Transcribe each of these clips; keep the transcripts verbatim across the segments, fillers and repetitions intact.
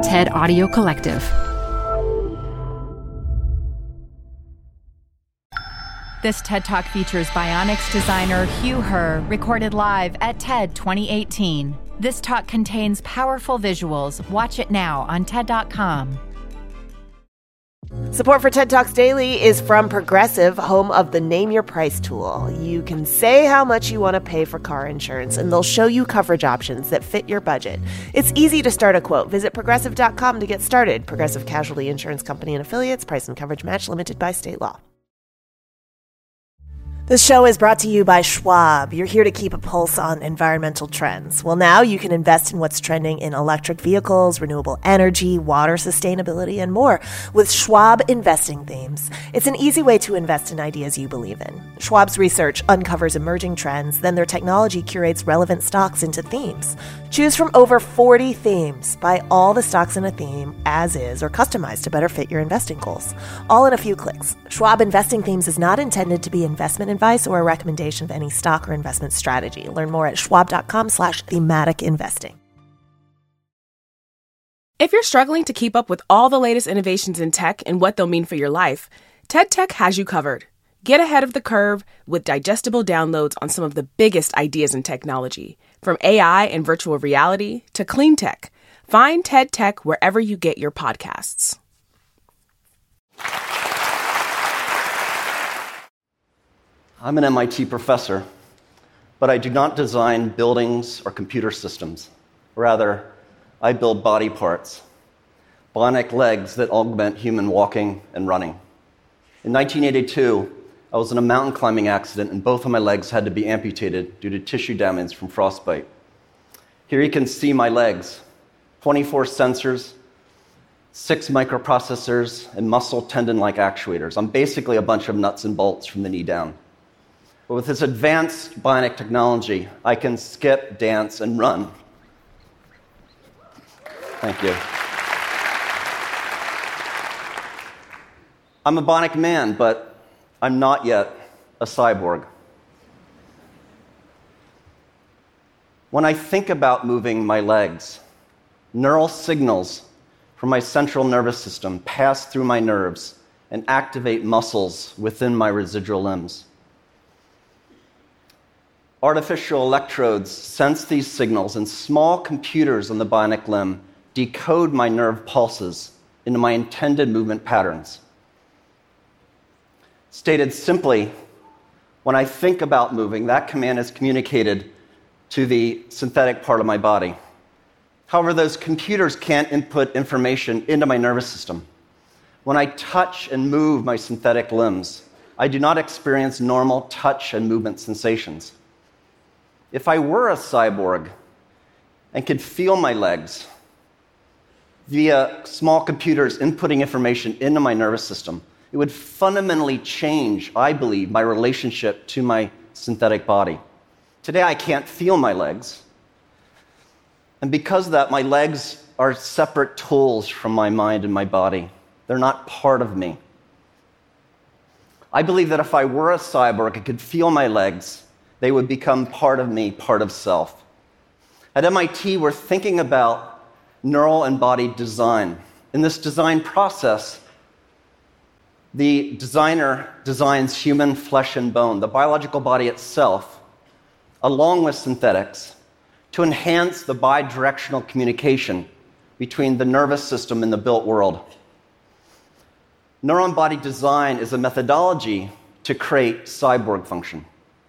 TED Audio Collective. This TED Talk features Bionics designer Hugh Herr, recorded live at TED twenty eighteen. This talk contains powerful visuals. Watch it now on TED dot com. Support for TED Talks Daily is from Progressive, home of the Name Your Price tool. You can say how much you want to pay for car insurance, and they'll show you coverage options that fit your budget. It's easy to start a quote. Visit Progressive dot com to get started. Progressive Casualty Insurance Company and Affiliates. Price and coverage match limited by state law. This show is brought to you by Schwab. You're here to keep a pulse on environmental trends. Well, now you can invest in what's trending in electric vehicles, renewable energy, water sustainability, and more with Schwab Investing Themes. It's an easy way to invest in ideas you believe in. Schwab's research uncovers emerging trends, then their technology curates relevant stocks into themes. Choose from over forty themes. Buy all the stocks in a theme as is or customized to better fit your investing goals. All in a few clicks. Schwab Investing Themes is not intended to be investment advice or a recommendation of any stock or investment strategy. Learn more at schwab.com slash thematic investing. If you're struggling to keep up with all the latest innovations in tech and what they'll mean for your life, TED Tech has you covered. Get ahead of the curve with digestible downloads on some of the biggest ideas in technology, from A I and virtual reality to clean tech. Find TED Tech wherever you get your podcasts. I'm an M I T professor, but I do not design buildings or computer systems. Rather, I build body parts, bionic legs that augment human walking and running. In nineteen eighty-two, I was in a mountain climbing accident and both of my legs had to be amputated due to tissue damage from frostbite. Here you can see my legs, twenty-four sensors, six microprocessors, and muscle tendon-like actuators. I'm basically a bunch of nuts and bolts from the knee down. But with this advanced bionic technology, I can skip, dance, and run. Thank you. I'm a bionic man, but I'm not yet a cyborg. When I think about moving my legs, neural signals from my central nervous system pass through my nerves and activate muscles within my residual limbs. Artificial electrodes sense these signals, and small computers on the bionic limb decode my nerve pulses into my intended movement patterns. Stated simply, when I think about moving, that command is communicated to the synthetic part of my body. However, those computers can't input information into my nervous system. When I touch and move my synthetic limbs, I do not experience normal touch and movement sensations. If I were a cyborg and could feel my legs via small computers inputting information into my nervous system, it would fundamentally change, I believe, my relationship to my synthetic body. Today, I can't feel my legs. And because of that, my legs are separate tools from my mind and my body. They're not part of me. I believe that if I were a cyborg and could feel my legs, they would become part of me, part of self. At M I T, we're thinking about neural and body design. In this design process, the designer designs human flesh and bone, the biological body itself, along with synthetics, to enhance the bidirectional communication between the nervous system and the built world. Neuron body design is a methodology to create cyborg function.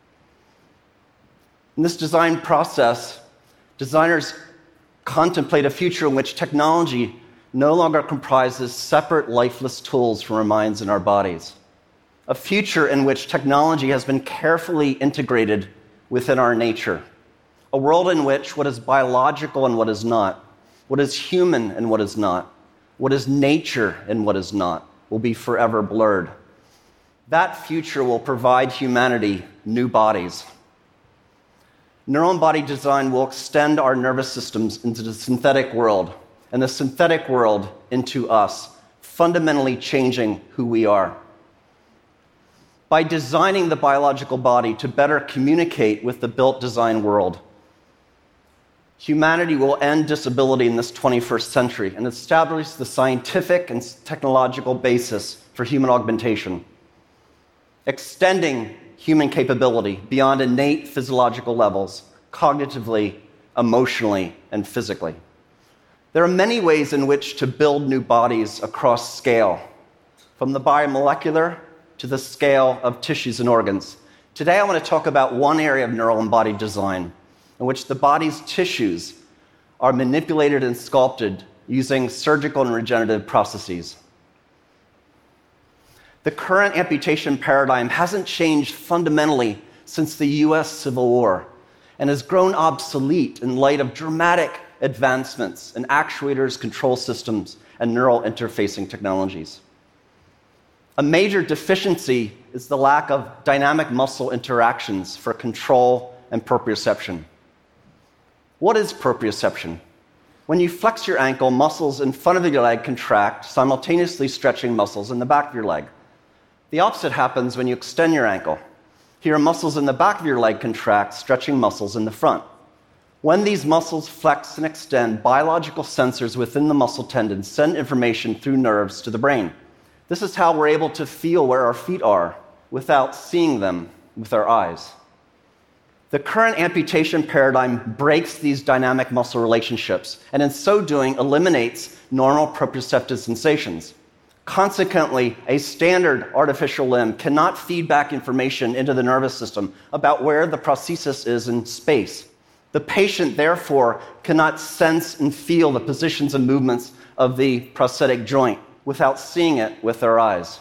In this design process, designers contemplate a future in which technology no longer comprises separate lifeless tools from our minds and our bodies. A future in which technology has been carefully integrated within our nature. A world in which what is biological and what is not, what is human and what is not, what is nature and what is not, will be forever blurred. That future will provide humanity new bodies. Neuron body design will extend our nervous systems into the synthetic world, and the synthetic world into us, fundamentally changing who we are. By designing the biological body to better communicate with the built design world, Humanity will end disability in this twenty-first century and establish the scientific and technological basis for human augmentation, extending human capability beyond innate physiological levels, cognitively, emotionally, and physically. There are many ways in which to build new bodies across scale, from the biomolecular to the scale of tissues and organs. Today I want to talk about one area of neural and body design in which the body's tissues are manipulated and sculpted using surgical and regenerative processes. The current amputation paradigm hasn't changed fundamentally since the U S Civil War and has grown obsolete in light of dramatic advancements in actuators, control systems, and neural interfacing technologies. A major deficiency is the lack of dynamic muscle interactions for control and proprioception. What is proprioception? When you flex your ankle, muscles in front of your leg contract, simultaneously stretching muscles in the back of your leg. The opposite happens when you extend your ankle. Here, muscles in the back of your leg contract, stretching muscles in the front. When these muscles flex and extend, biological sensors within the muscle tendons send information through nerves to the brain. This is how we're able to feel where our feet are without seeing them with our eyes. The current amputation paradigm breaks these dynamic muscle relationships and in so doing eliminates normal proprioceptive sensations. Consequently, a standard artificial limb cannot feed back information into the nervous system about where the prosthesis is in space. The patient, therefore, cannot sense and feel the positions and movements of the prosthetic joint without seeing it with their eyes.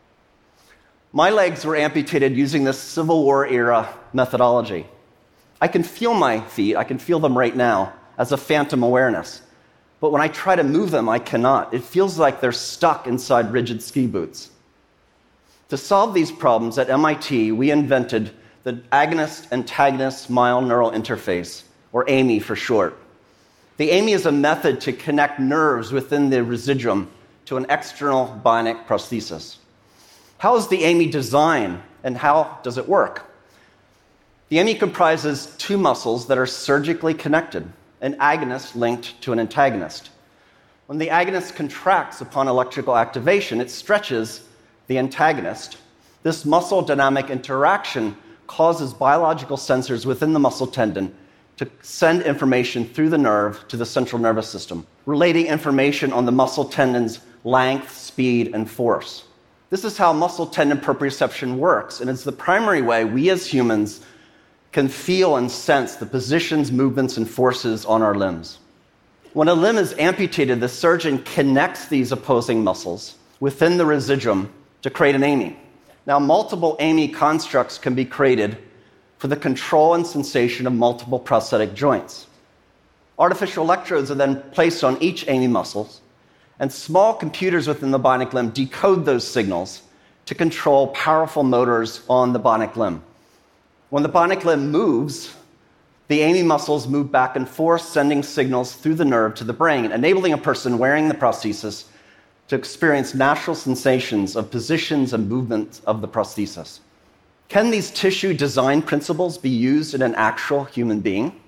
My legs were amputated using this Civil War era methodology. I can feel my feet, I can feel them right now as a phantom awareness. But when I try to move them, I cannot. It feels like they're stuck inside rigid ski boots. To solve these problems at M I T, we invented the agonist-antagonist myel neural interface, or A M I for short. The A M I is a method to connect nerves within the residuum to an external bionic prosthesis. How is the A M I designed, and how does it work? The A M I comprises two muscles that are surgically connected, an agonist linked to an antagonist. When the agonist contracts upon electrical activation, it stretches the antagonist. This muscle dynamic interaction causes biological sensors within the muscle tendon to send information through the nerve to the central nervous system, relating information on the muscle tendon's length, speed, and force. This is how muscle tendon proprioception works, and it's the primary way we as humans can feel and sense the positions, movements, and forces on our limbs. When a limb is amputated, the surgeon connects these opposing muscles within the residuum to create an A M I. Now, multiple A M I constructs can be created for the control and sensation of multiple prosthetic joints. Artificial electrodes are then placed on each A M I muscle, and small computers within the bionic limb decode those signals to control powerful motors on the bionic limb. When the bionic limb moves, the A M I muscles move back and forth, sending signals through the nerve to the brain, enabling a person wearing the prosthesis to experience natural sensations of positions and movements of the prosthesis. Can these tissue design principles be used in an actual human being?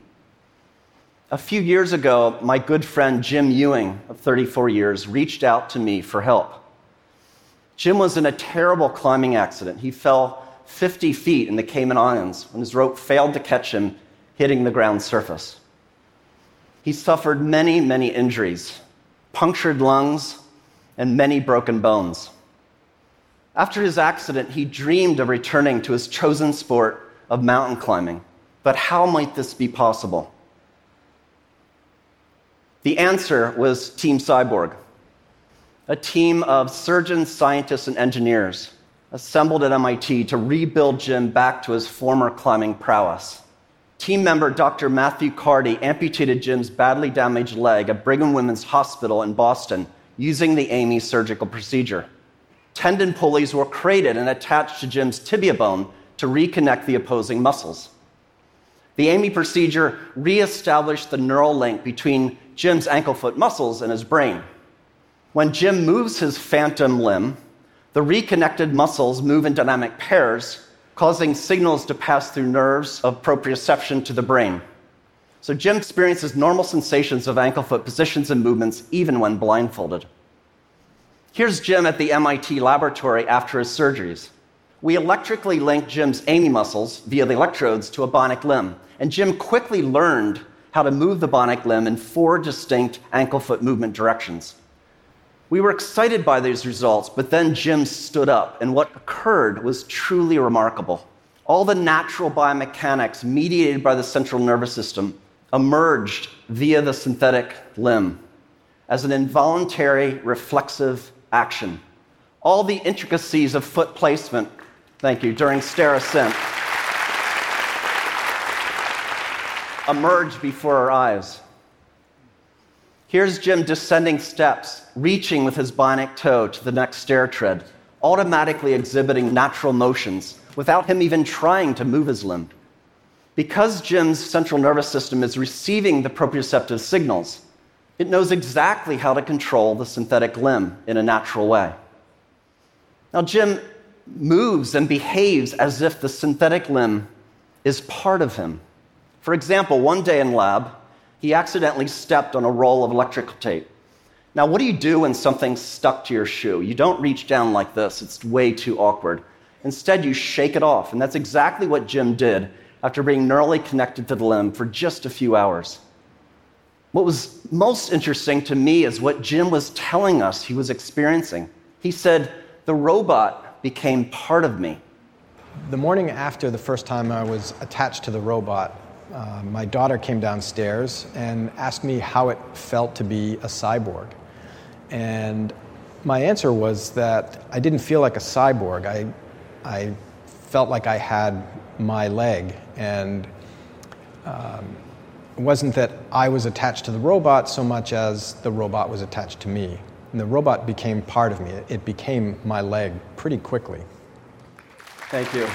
A few years ago, my good friend Jim Ewing, of thirty-four years, reached out to me for help. Jim was in a terrible climbing accident. He fell fifty feet in the Cayman Islands when his rope failed to catch him, hitting the ground surface. He suffered many, many injuries, punctured lungs, and many broken bones. After his accident, he dreamed of returning to his chosen sport of mountain climbing. But how might this be possible? The answer was Team Cyborg, a team of surgeons, scientists, and engineers assembled at M I T to rebuild Jim back to his former climbing prowess. Team member Doctor Matthew Carty amputated Jim's badly damaged leg at Brigham Women's Hospital in Boston using the A M I surgical procedure. Tendon pulleys were created and attached to Jim's tibia bone to reconnect the opposing muscles. The A M I procedure reestablished the neural link between Jim's ankle-foot muscles and his brain. When Jim moves his phantom limb, the reconnected muscles move in dynamic pairs, causing signals to pass through nerves of proprioception to the brain. So Jim experiences normal sensations of ankle-foot positions and movements even when blindfolded. Here's Jim at the M I T laboratory after his surgeries. We electrically linked Jim's A M I muscles via the electrodes to a bionic limb, and Jim quickly learned how to move the bionic limb in four distinct ankle-foot movement directions. We were excited by these results, but then Jim stood up, and what occurred was truly remarkable. All the natural biomechanics mediated by the central nervous system emerged via the synthetic limb as an involuntary reflexive action. All the intricacies of foot placement, thank you, during stair ascent emerged before our eyes. Here's Jim descending steps, reaching with his bionic toe to the next stair tread, automatically exhibiting natural motions without him even trying to move his limb. Because Jim's central nervous system is receiving the proprioceptive signals, it knows exactly how to control the synthetic limb in a natural way. Now, Jim moves and behaves as if the synthetic limb is part of him. For example, one day in lab, he accidentally stepped on a roll of electrical tape. Now, what do you do when something's stuck to your shoe? You don't reach down like this. It's way too awkward. Instead, you shake it off, and that's exactly what Jim did after being neurally connected to the limb for just a few hours. What was most interesting to me is what Jim was telling us he was experiencing. He said, "The robot became part of me." The morning after the first time I was attached to the robot, uh, my daughter came downstairs and asked me how it felt to be a cyborg. And my answer was that I didn't feel like a cyborg. I, I felt like I had my leg, and um, it wasn't that I was attached to the robot so much as the robot was attached to me. And the robot became part of me. It became my leg pretty quickly. Thank you.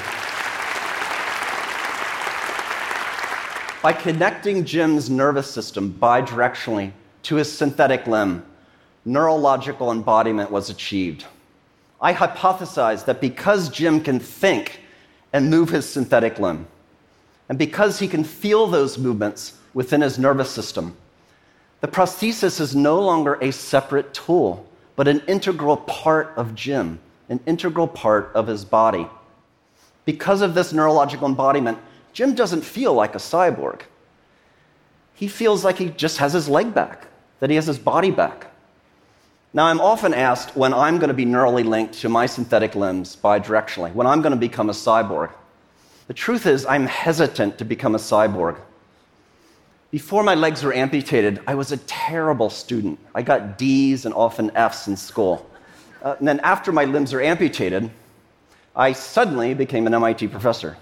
By connecting Jim's nervous system bidirectionally to his synthetic limb, neurological embodiment was achieved. I hypothesized that because Jim can think and move his synthetic limb, and because he can feel those movements within his nervous system, the prosthesis is no longer a separate tool, but an integral part of Jim, an integral part of his body. Because of this neurological embodiment, Jim doesn't feel like a cyborg. He feels like he just has his leg back, that he has his body back. Now, I'm often asked when I'm going to be neurally linked to my synthetic limbs bidirectionally, when I'm going to become a cyborg. The truth is, I'm hesitant to become a cyborg. Before my legs were amputated, I was a terrible student. I got D's and often F's in school. Uh, and then after my limbs were amputated, I suddenly became an M I T professor.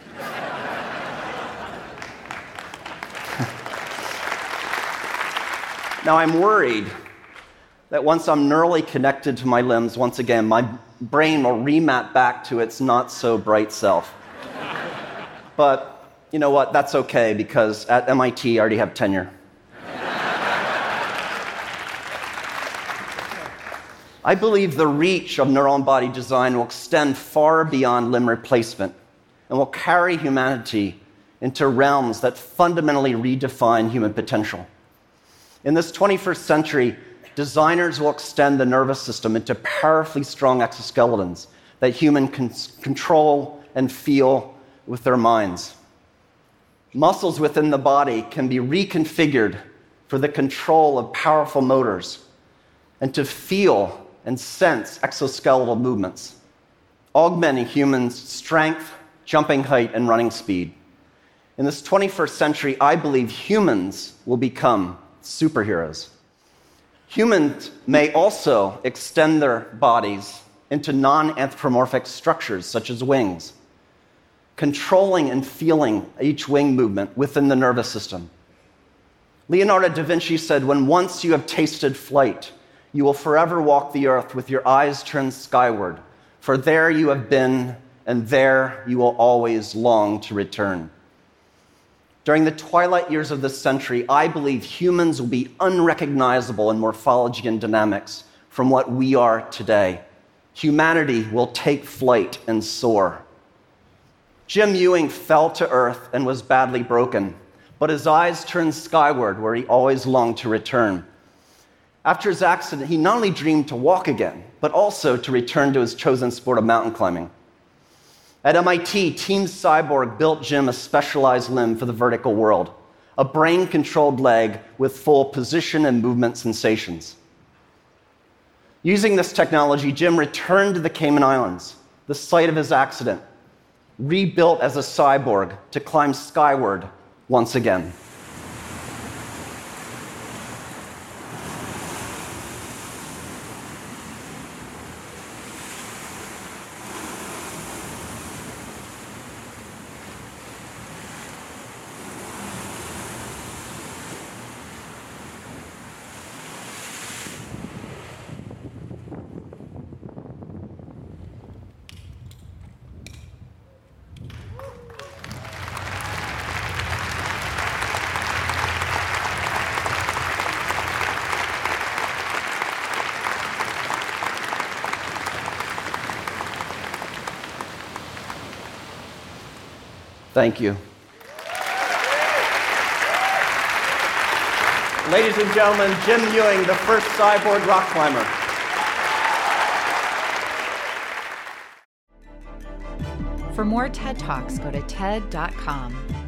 Now, I'm worried that once I'm neurally connected to my limbs, once again, my brain will remap back to its not-so-bright self. But you know what? That's okay, because at M I T, I already have tenure. I believe the reach of neural embodied design will extend far beyond limb replacement and will carry humanity into realms that fundamentally redefine human potential. In this twenty-first century, designers will extend the nervous system into powerfully strong exoskeletons that humans can control and feel with their minds. Muscles within the body can be reconfigured for the control of powerful motors and to feel and sense exoskeletal movements, augmenting humans' strength, jumping height, and running speed. In this twenty-first century, I believe humans will become superheroes. Humans may also extend their bodies into non-anthropomorphic structures, such as wings, controlling and feeling each wing movement within the nervous system. Leonardo da Vinci said, "When once you have tasted flight, you will forever walk the earth with your eyes turned skyward, for there you have been, and there you will always long to return." During the twilight years of this century, I believe humans will be unrecognizable in morphology and dynamics from what we are today. Humanity will take flight and soar. Jim Ewing fell to earth and was badly broken, but his eyes turned skyward, where he always longed to return. After his accident, he not only dreamed to walk again, but also to return to his chosen sport of mountain climbing. At M I T, Team Cyborg built Jim a specialized limb for the vertical world, a brain-controlled leg with full position and movement sensations. Using this technology, Jim returned to the Cayman Islands, the site of his accident, rebuilt as a cyborg to climb skyward once again. Thank you. Ladies and gentlemen, Jim Ewing, the first cyborg rock climber. For more TED Talks, go to T E D dot com.